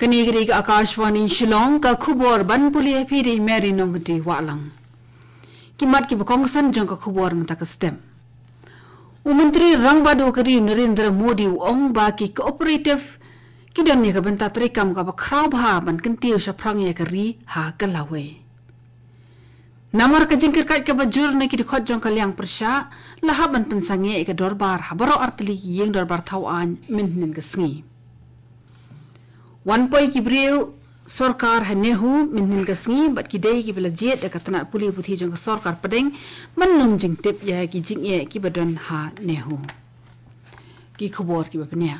Kanigiri ka Akashwani Shillong ka khubor ban puli phiri Mary Nongti walang. Kimat ki bakongsan jong ka khubor mata ka stem. Menteri Rangbado kari Narendra Modi ong ba ki cooperative kidon ni ka benta trikam ka ba khrau bha ban kentiu sa prang ya kari ha kalawe. Namar ka jingkir kat ka bajur na ki khot jong ka liang persha lahaban pensange ka dorbar ha baro artli yeng dorbar thawan minhin ka sngi. Wan poi ki breu सरकार है नेहू मिन्हिन कसंगी बट की दे की बलजेट का तना पुली बुथी जंग सरकार पडेंग मननुम जिंग टिप या की जिंग ये की बदन हा नेहू की खबर की बपनिया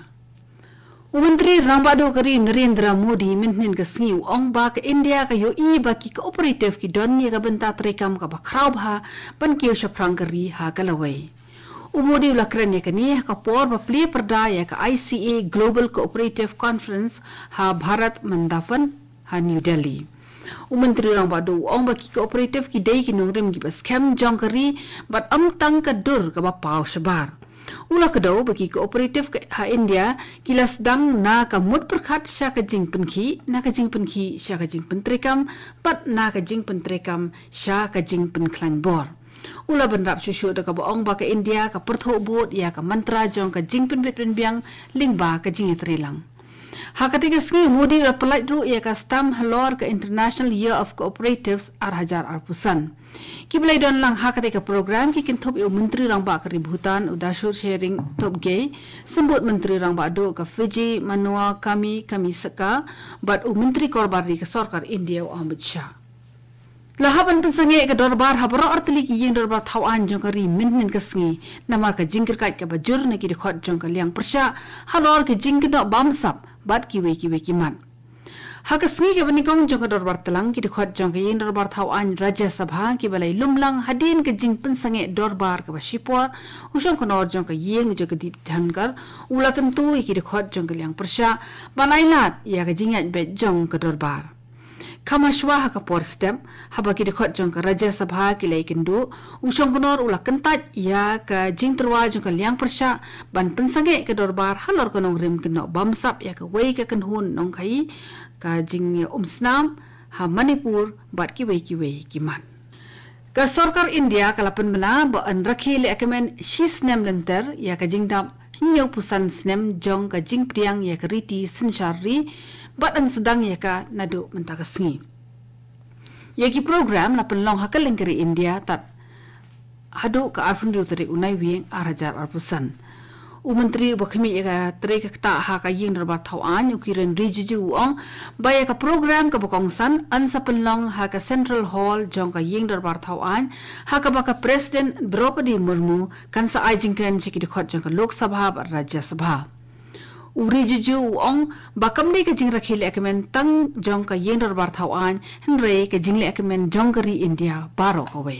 मंत्री रामबादो करी नरेंद्र मोदी मिन्हिन कसंगी ओंग बा का इंडिया का यो ई बा की कोऑपरेटिव की डन ये का बनता तरीकम का बखराव भा बन के शफ्रांग करी हा कलवई Umudi ulakran ya kani ka por ba play perda ya ka ICA Global Cooperative Conference ha Bharat Mandapan ha New Delhi. Menteri Rangbado ong ba ki cooperative ki dei ki nongrim ki ba scam jongkari bat tang ka dur ka ba pau sebar. Ula kedau ba ki cooperative ha India kilas dang na ka mut perkhat sya ka jing penki na ka jing penki sya ka jing pentrekam bat na ka jing pentrekam sya ka jing penklan bor. Ula benrap susu da ka boong ba ka India ka pertho bot ya ka mantra jong ka jing pen biang ling ba ka jing trilang. Ha ketiga sngi Modi ra pelait ru ya ka stam halor ka International Year of Cooperatives arhajar arpusan. Ki belai don lang ha ketiga program ki kintop yo menteri rang ba ka ributan udashur sharing top gay sembut menteri rang ba do ka Fiji Manua kami seka bat menteri korbari ka sarkar India Amit Shah. Lahaban pensange ke dorbar habro artli ki yeng dorbar thawan jong kari minhin kasngi namar ka jingkir kat ka bajur na ki khot jong ka liang persha halor ke jingkir no bamsap bat ki we ki man ha kasngi ke banikong jong ka dorbar telang ki khot jong ka yeng dorbar thawan Rajya Sabha ki balai lumlang hadin ke jing pensange dorbar ka basipor usong konor jong ka yeng jong ka dip jankar ulakan tu ki khot jong ka liang persha banailat ya ka jingat be jong ka dorbar Kamashwa ha ka por stem haba ki dekhot jong ka Rajya Sabha ki lai kindu usong gunor ula kentat ya ka jing terwa jong ka liang persha ban pensange ke dorbar halor konong rim keno bamsap ya ka wei ka kenhun nong khai ka jing snam ha Manipur bat ki wei ki man ka sarkar India kalapan mena ba an rakhi le akamen shisnem lenter ya ka jing dam nyau pusan snem jong ka jing priang ya ka riti sinshari Batan sedang ya ka nado mentaka sngi. Yaki program na penlong hakal lingkari India tat hado ka arfun ru tari unai wieng arhajar arpusan. Menteri bakhmi ya ka tari ka ta ha ka yeng darbar thawan ukiren rijiju ong baya ka program ka bokongsan an sa penlong ha ka Central Hall jong ka yeng darbar thawan ha ka baka President Draupadi Murmu kan sa ajingkren chiki dikhot jong ka Lok Sabha ba Rajya Sabha. Uri juju ong bakam ni ka jing rakhile akamen tang jong ka yeng darbar thawan henre ka jingle akamen jongkari India baro kawe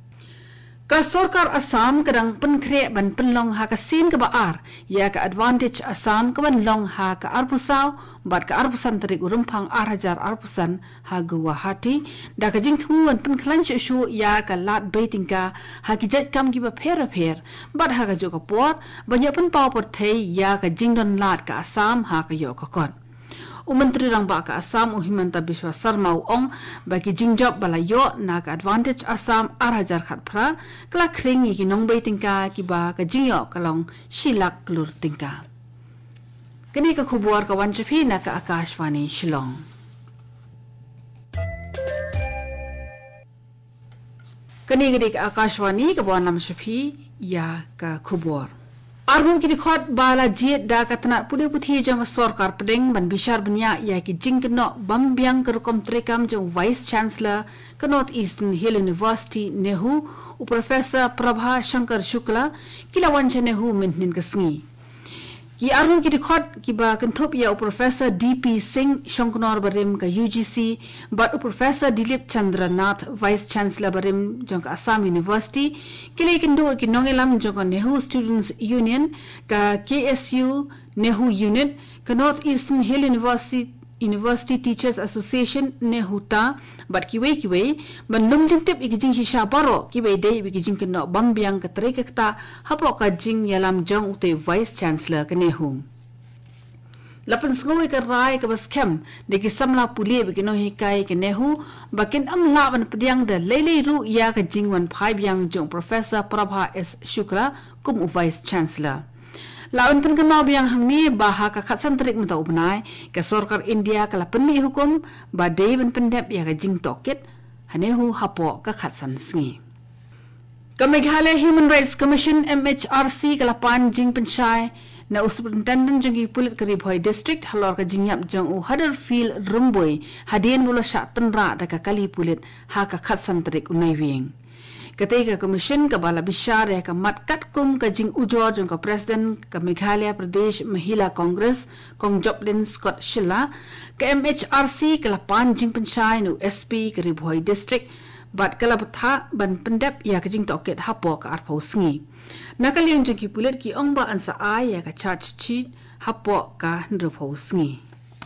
ka sarkar Assam kadang penkre ban penlong ha ka sin ka baar ya ka advantage Assam ka ban long ha ka arpusaw bat ka arpusan tarik urumphang arhajar arpusan ha Guwahati da ka jing thumuan penklan shu ya ka lat baitingka ha ki jat kam ki ba pher bat ha ka jo ka pot banyak pen paw pot thei ya ka jing don lat ka Assam ha ka yo ka kon Menteri rang ba ka Assam Himanta Biswa Sarma ong bagi jingjob balayo na ka advantage Assam arhajar khatphra kala khring ki nong bai tingka ki ba ka jingyo kalong shilak klur tingka kini ka khubor ka wanchafi na ka Akashwani Shillong kini ka Akashwani ka bonam shafi ya ka khubor Argun ki dikhot bala jiet da katna pude puthi jong sarkar pedeng ban bishar banya ya ki jingkno bambyang kerkom trekam jong vice chancellor ka North Eastern Hill University Nehu u professor Prabha Shankar Shukla kilawan Nehu minhin kasngi Ki arun ki dikhot ki ba kanthop ya u professor DP Singh Shanknor barim ka UGC but u professor Dilip Chandra Nath vice chancellor barim jong ka Assam University kile kindo ki nongelam jong ka Nehu Students Union ka KSU Nehu Unit ka North Eastern Hill University Teachers Association Nehuta but kiwe ban lumjing tip ikijing hisha baro kiwe dei ikijing keno bambyang ka trekekta hapo ka jing yalam jong ute vice chancellor ka Nehu lapan sngoi ka rai ka baskem de ki samla pulie be kino hikai ke nehu bakin amla ban pediang de lele ru ya ka jingwan phai byang jong Professor Prabha S Shukla kum vice chancellor lawan pen kenal biang hangni baha ka khatsan trik mata upnai ka sarkar India kala penni hukum ba dei ban pendap ya ka jing toket hanehu hapo ka khatsan sngi ka Meghalaya Human Rights Commission MHRC kala pan jing penchai na superintendent jong pulit Karibhoi district halor ka jingyap jong u Huddersfield Rumboi hadien mula syak tenra da ka kali pulit ha ka khatsan trik unai wing ketika commission ka bala bishar ya ka matkat kum ka jing ujor jong ka president ka Meghalaya Pradesh Mahila Congress kong Joplin Scott Shilla ka MHRC kala pan jing penchai nu SP Karibhoi district bat kala batha ban pendap ya ka jing toket hapo ka arpau sngi nakaliang jong ki pulit ki ongba ansa ai ya ka charge sheet hapo ka ndrpau sngi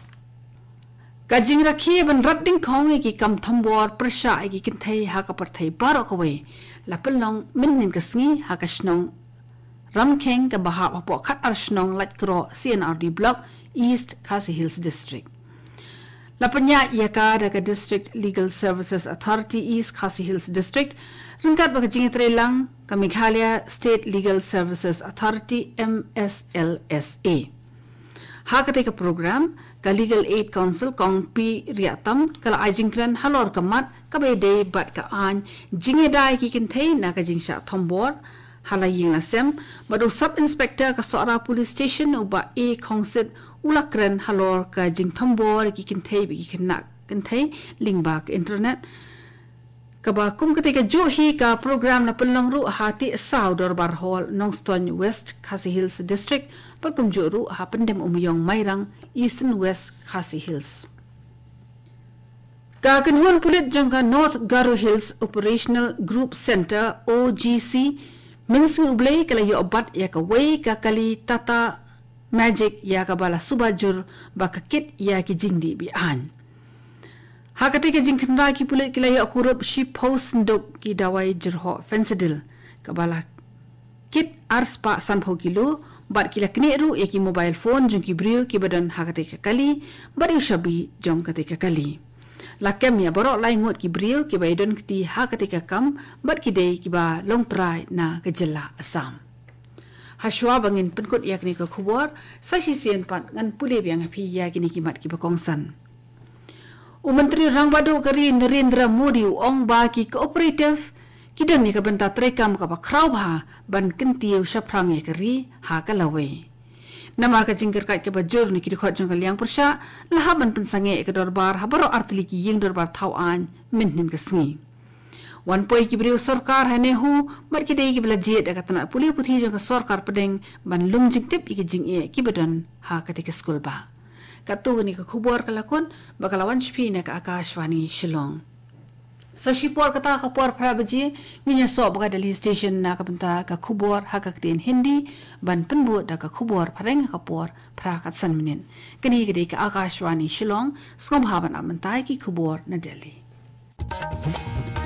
ka jing rakhi ban ratding khong ki kam thambor prasha ki kinthai ha ka parthai bar ko we lapalong min ka sngi ha ka snong ramkheng ka baha hapo khat ar snong lat kro CNRD block East Khasi Hills district lapanya yaka da ka district legal services authority East Khasi Hills district ringkat ba ka jing trelang ka Meghalaya State Legal Services Authority MSLSA ha ka te ka program ka Legal Aid Council kong P Riatam kala ajingkran halor ka mat ka be de bat ka an jinge dai ki kin thei na ka jing sha thombor halaying asem badu sub inspector ka Sora police station uba A khongsit ulakran halor ka jing thombor ki kin thei bi ki nak kin thei lingbak internet kaba kum ketika jo hi ka program na penlong ru hati saw dorbar hall Nongston West Khasi Hills district pakum jo ru ha pendem umyong mairang Eastern West Khasi Hills ka kenhuan pulit jangka North Garo Hills Operational Group Center OGC minsi ublei kala yo obat ya ka wei ka kali tata magic ya ka bala subajur baka kit ya ki jingdi bi an ha ketika jing khendra ki pulit kila yo kurup shi post ndok ki dawai jerho fensidil ka bala kit arspa sanpho kilo bat kila kneru ya ki mobile phone jong ki brio ki badan ha ketika kali bari shabi jong ketika kali lakem ya borok lai ngot ki brio ki baidon kti ha ketika kam bat ki dei ki ba long try na kejela asam hashwa bangin penkut yak ni ka khubor sashi sien pan ngan pule biang phi ya kini ki mat ki bakongsan Menteri Rangbado kari Narendra Modi ong ba ki cooperative kidan ni ka benta trekam ka bakraw ba ban kentiu shaprang ye kari ha kalawe namar ka jingkar ka bajur ni ki khot jong kaliang persha lahaban pensange ka dorbar habaro artli ki ying dorbar thawan minhin ka sngi wan poi ki brio sarkar hanehu mar ki dei ki blaje da ka tana puli puthi jong ka sarkar pedeng ban lung jingtip ki jing e ki badan ha ka te ka school ba Katu ni ka khubor kalakon bakalawan shpi na ka Akashvani Shillong. Sa shipor kata ka por prabaji nginya so baka Delhi station na ka banta ka khubor ha ka tin Hindi ban penbu da ka khubor pareng ka por pra ka san minin. Kani gede ka Akashvani Shillong skom haban amantai ki khubor na Delhi.